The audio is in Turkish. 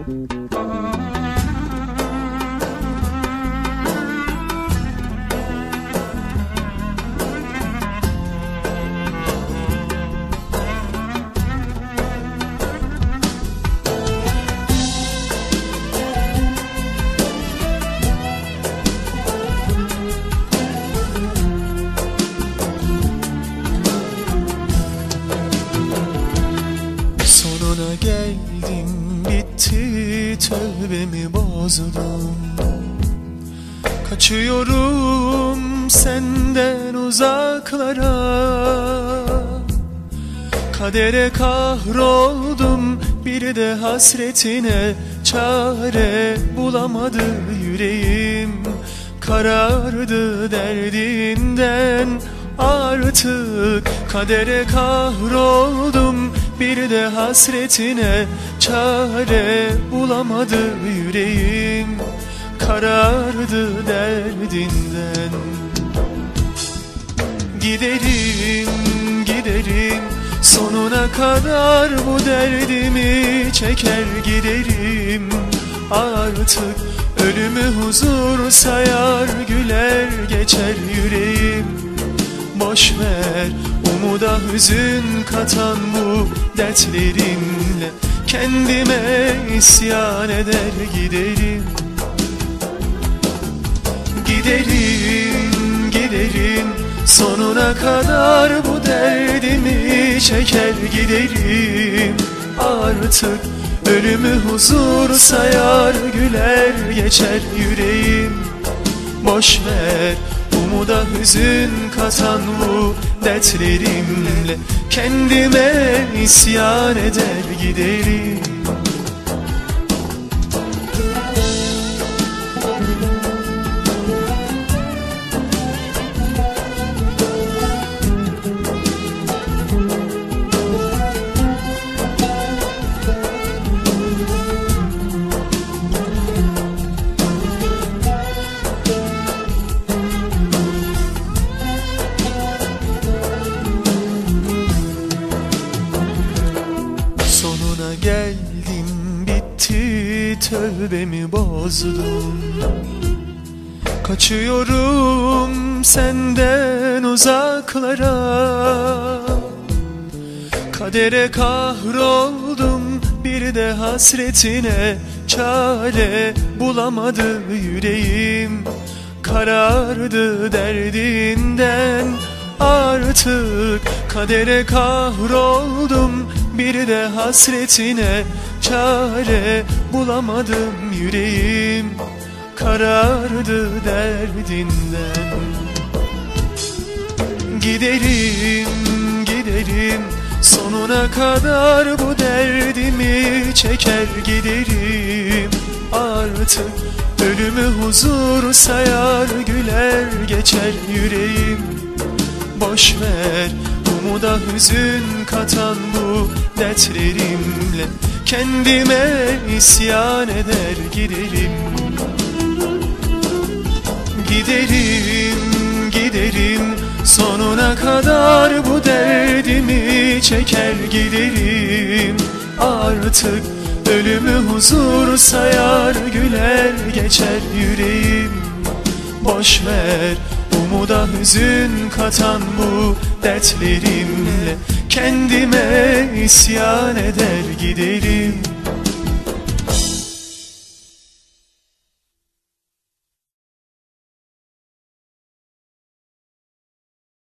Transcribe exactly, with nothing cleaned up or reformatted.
Sonuna geldim, bitti, tövbemi bozdum. Kaçıyorum senden uzaklara, kadere kahroldum, bir de hasretine çare bulamadı yüreğim. Karardı derdinden artık, kadere kahroldum, bir de hasretine çare bulamadı yüreğim. Karardı derdinden. Giderim, giderim, sonuna kadar bu derdimi çeker giderim. Artık ölümü huzur sayar, güler geçer yüreğim. Boş ver, umuda hüzün katan bu dertlerimle kendime isyan eder giderim. Giderim, giderim, sonuna kadar bu derdimi çeker giderim. Artık ölümü huzur sayar, güler geçer yüreğim. Boş ver, umuda hüzün katan bu dertlerimle kendime isyan eder giderim. Geldim, bitti, tövbemi bozdum. Kaçıyorum senden uzaklara, kadere kahroldum, bir de hasretine çare bulamadı yüreğim. Karardı derdinden artık, kadere kahroldum, bir de hasretine çare bulamadım yüreğim. Karardı derdinden. Giderim, giderim, sonuna kadar bu derdimi çeker giderim. Artık ölümü huzur sayar, güler geçer yüreğim. Boş ver, umuda hüzün katan bu dertlerimle kendime isyan eder giderim. Giderim, giderim, sonuna kadar bu derdimi çeker giderim. Artık ölümü huzur sayar, güler geçer yüreğim. Boş ver, umuda hüzün katan bu dertlerimle kendime isyan eder giderim.